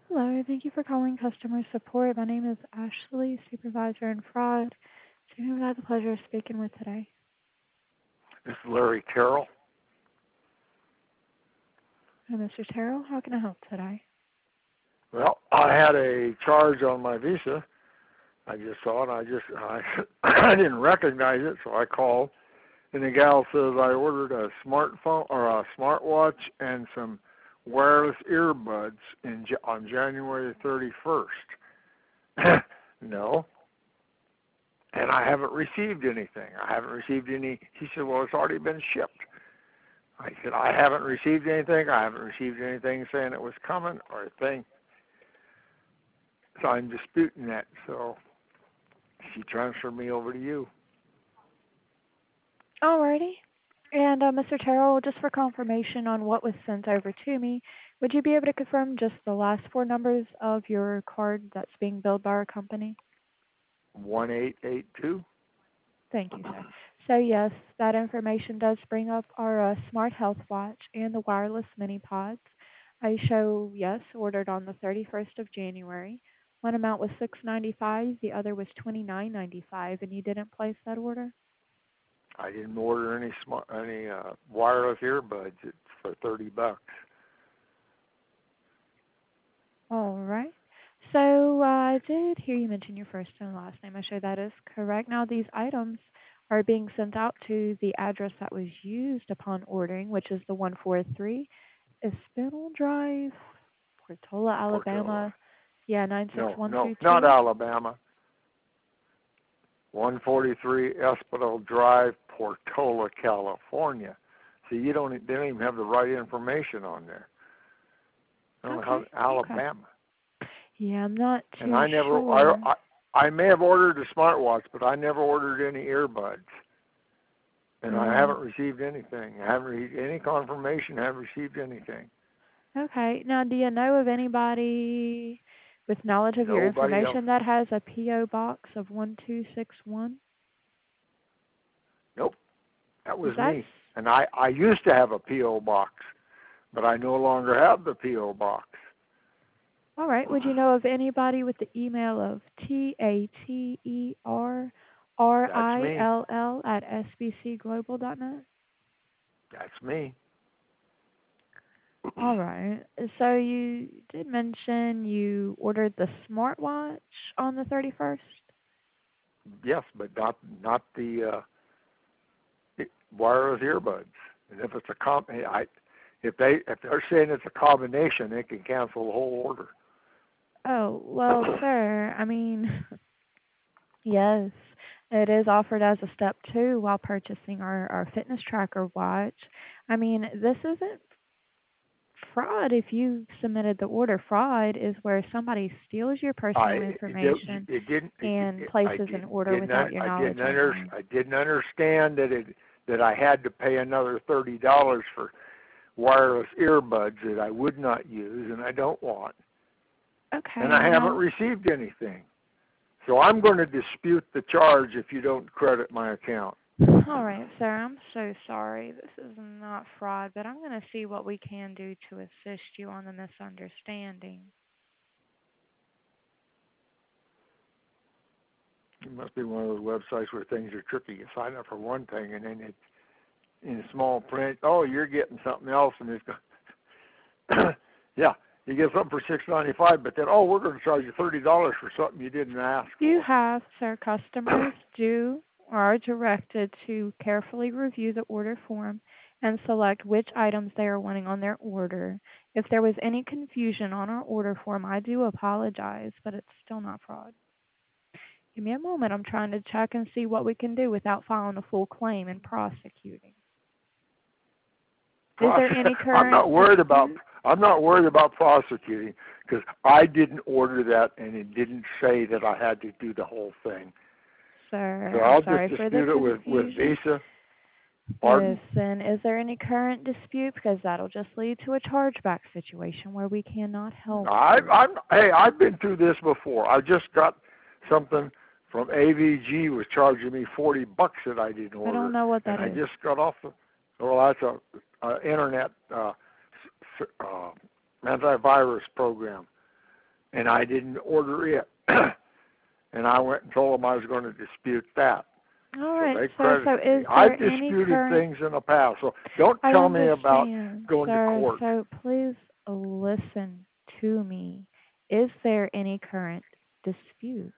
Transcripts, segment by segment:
Hello, thank you for calling customer support. My name is Ashley, supervisor in fraud. So who I have the pleasure of speaking with today? This is Larry Terrell. Mr. Terrell, how can I help today? Well, I had a charge on my Visa. I just saw it. I didn't recognize it, so I called, and the gal says I ordered a smartphone or a smartwatch and some wireless earbuds on January 31st. No, and I haven't received anything. I haven't received any. He said, well, it's already been shipped. I said, I haven't received anything. I haven't received anything saying it was coming or a thing. So I'm disputing that. So she transferred me over to you. Alrighty. And Mr. Terrell, just for confirmation on what was sent over to me, would you be able to confirm just the last four numbers of your card that's being billed by our company? 1882. Thank you, sir. So yes, that information does bring up our Smart Health Watch and the wireless mini pods. I show, yes, ordered on the 31st of January. One amount was $6.95, the other was $29.95, and you didn't place that order? I didn't order any wireless earbuds. It's for $30. All right. So I did hear you mention your first and last name. I show that is correct. Now these items are being sent out to the address that was used upon ordering, which is the 143 Espinal Drive, Portola, Portola. Alabama. Yeah, No, not 96122. Alabama. 143 Espinal Drive, Portola, California. See, they don't even have the right information on there. I don't know how Alabama. Yeah, I'm not too And I never, sure. I may have ordered a smartwatch, but I never ordered any earbuds. And I haven't received anything. I haven't received any confirmation. I haven't received anything. Okay. Now, do you know of anybody with knowledge of your Nobody else. information that has a P.O. box of 1261? Nope. That was That's me. And I used to have a P.O. box, but I no longer have the P.O. box. all right. Would you know of anybody with the email of TATERRILL That's me. at sbcglobal.net? That's me. All right. So you did mention you ordered the smartwatch on the 31st? Yes, but not the wireless earbuds. And if it's if they're saying it's a combination, they can cancel the whole order. Oh, well, sir, I mean, yes, it is offered as a step two while purchasing our fitness tracker watch. I mean, this isn't fraud if you submitted the order. Fraud is where somebody steals your personal information and places an order without your knowledge only. I didn't understand that I had to pay another $30 for wireless earbuds that I would not use and I don't want. Okay. And I haven't received anything. So I'm going to dispute the charge if you don't credit my account. All right, sir. I'm so sorry. This is not fraud, but I'm going to see what we can do to assist you on the misunderstanding. It must be one of those websites where things are tricky. You sign up for one thing, and then it's in small print, oh, you're getting something else, and it's going, yeah, you get something for $6.95, but then, oh, we're going to charge you $30 for something you didn't ask for. You have, sir, customers do or are directed to carefully review the order form and select which items they are wanting on their order. If there was any confusion on our order form, I do apologize, but it's still not fraud. Give me a moment. I'm trying to check and see what we can do without filing a full claim and prosecuting. Is there any current? I'm not worried about prosecuting because I didn't order that and it didn't say that I had to do the whole thing. Sir, so I'll sorry just for the dispute it with Visa. Pardon? Listen, is there any current dispute? Because that'll just lead to a chargeback situation where we cannot help. I've been through this before. I just got something from AVG was charging me $40 that I didn't order. I don't know what that is. I just got off the. Well, that's a internet antivirus program, and I didn't order it. And I went and told them I was going to dispute that. All So right, they sir. So credited me. is I've there any disputed current? things in the past, so don't I tell me about understand, going to sir. court. So please listen to me. Is there any current disputes?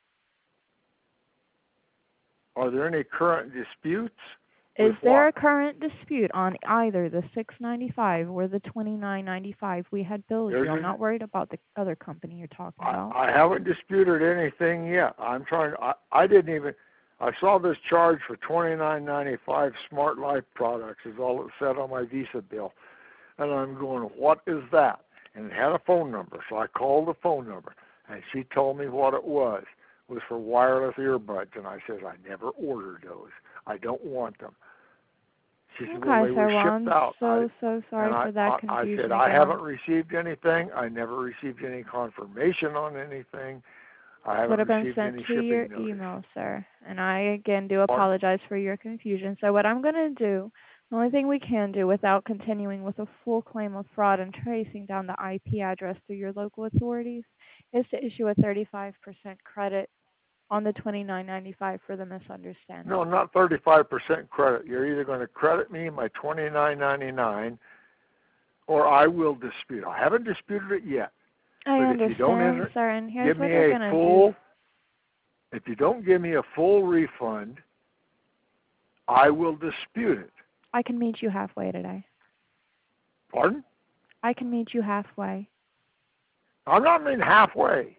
Are there any current disputes? Is With there what? a current dispute on either the $695 or the $29.95 we had billed you? I'm not worried about the other company you're talking about. I haven't disputed anything yet. I'm trying. I didn't even. I saw this charge for $29.95 Smart Life products is all it said on my Visa bill, and I'm going, what is that? And it had a phone number, so I called the phone number, and she told me what it was. It was for wireless earbuds, and I said I never ordered those. I don't want them. She said, well, Okay, they so were I'm shipped out. so sorry And for that I confusion said, I again. haven't received anything. I never received any confirmation on anything. I haven't Would have been received sent any to shipping your notice. email, sir. And I again do Pardon? apologize for your confusion. So what I'm going to do, the only thing we can do without continuing with a full claim of fraud and tracing down the IP address through your local authorities, is to issue a 35% credit on the $29.95 for the misunderstanding. No, not 35% credit. You're either going to credit me my $29.99 or I will dispute. I haven't disputed it yet. I But if you don't understand, sir, and here's give what me you're a going to full, do. if you don't give me a full refund, I will dispute it. I can meet you halfway today. Pardon? I can meet you halfway. I'm not mean halfway.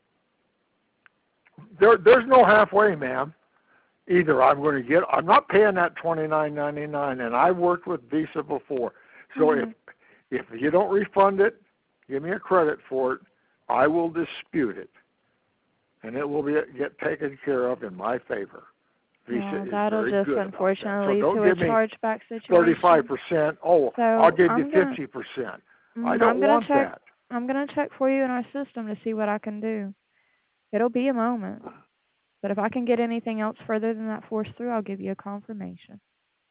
There's no halfway, ma'am. Either I'm not paying that $29.99, and I've worked with Visa before. So if you don't refund it, give me a credit for it, I will dispute it, and it will get taken care of in my favor. Visa Well, is that'll very just good unfortunately about that. So lead don't to a give me chargeback situation. 35%. Oh, So I'll give you I'm gonna 50%. I don't want that. I'm gonna check for you in our system to see what I can do. It'll be a moment. But if I can get anything else further than that forced through, I'll give you a confirmation.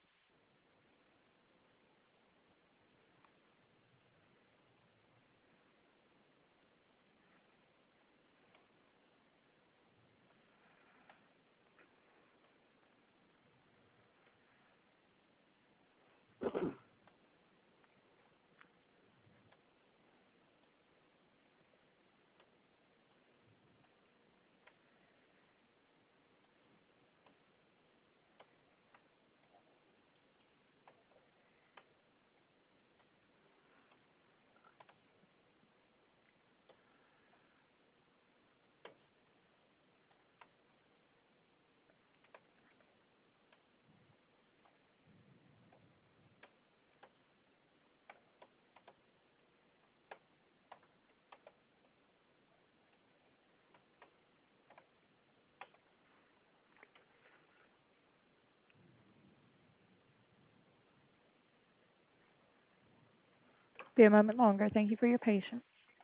Be a moment longer. Thank you for your patience.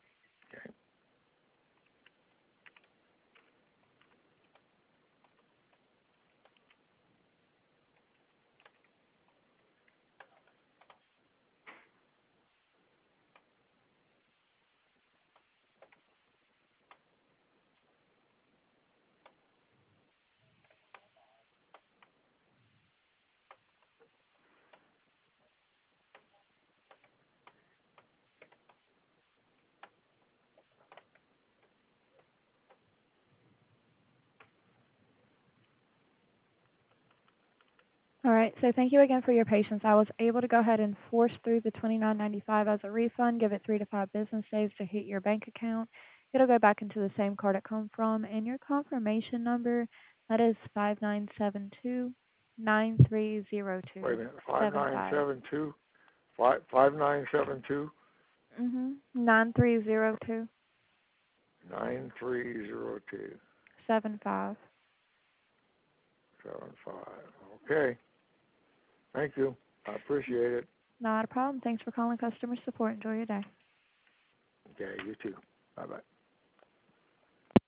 All right, so thank you again for your patience. I was able to go ahead and force through the $29.95 as a refund, give it 3 to 5 business days to hit your bank account. It'll go back into the same card it come from, and your confirmation number, that is 5972-9302. Wait a minute, 5972? 5972? 9302. 9302. 75. 75. Okay. Thank you. I appreciate it. Not a problem. Thanks for calling customer support. Enjoy your day. Okay, you too. Bye-bye.